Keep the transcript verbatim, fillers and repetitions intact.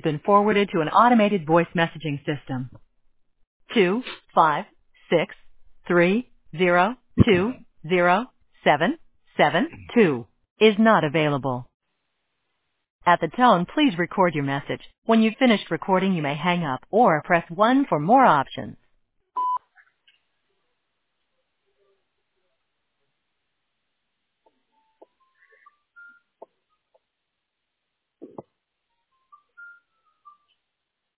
been forwarded to an automated voice messaging system. Two five six three zero two zero seven seven two is not available. At the tone, please record your message. When you've finished recording, you may hang up or press one for more options.